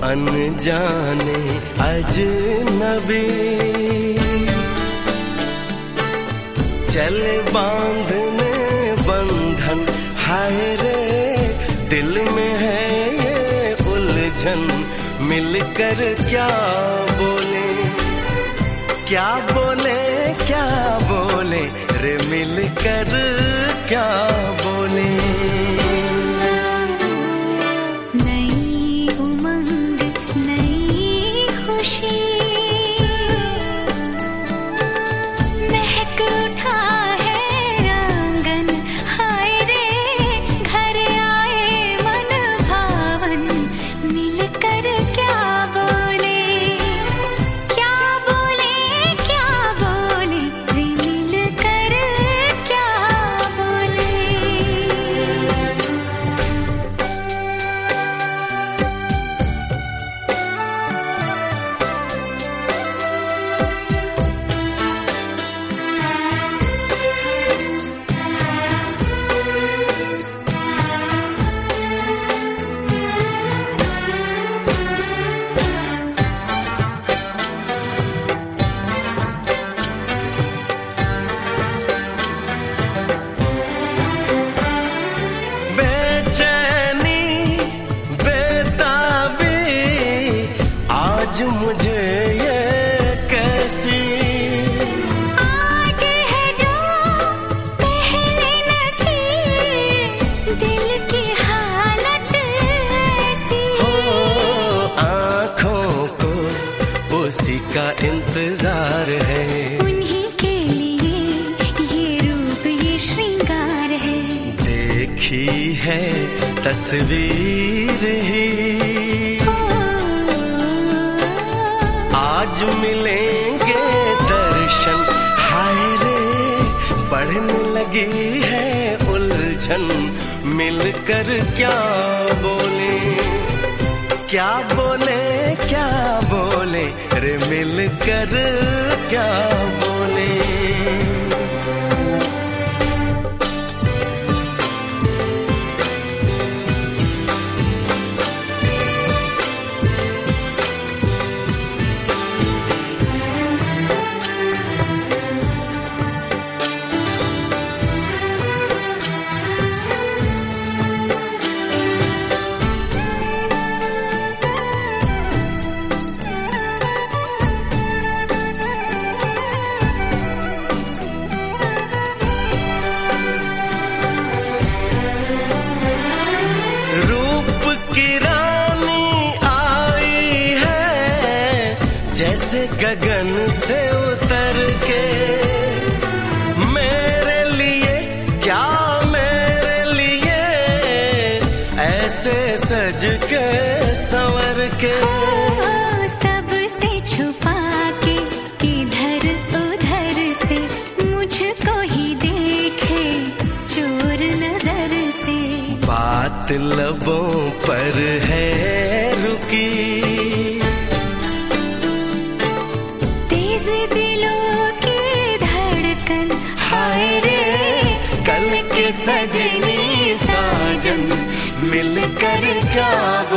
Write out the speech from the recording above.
अनजाने अजनबी, चले बांधने बंधन, हाय रे दिल में है ये उलझन, मिलकर क्या बोले, क्या बोले, क्या बोले रे, मिलकर क्या बोले। मुझे ये कैसी आज है जो पहले न थी, दिल की हालत ऐसी हो, आँखों को उसी का इंतजार है, उन्हीं के लिए ये रूप ये श्रृंगार है, देखी है तस्वीर ही आज मिलेंगे दर्शन, हाय रे बढ़ने लगी है उलझन, मिलकर क्या बोले, क्या बोले, क्या बोले रे, मिलकर क्या बोले। जैसे गगन से उतर के मेरे लिए, क्या मेरे लिए ऐसे सज के संवर के, सबसे छुपा के इधर उधर से मुझको ही देखे चोर नजर से, बात लबों पर है रुकी, दिलों की धड़कन, हाय रे कल के सजनी साजन, मिलकर क्या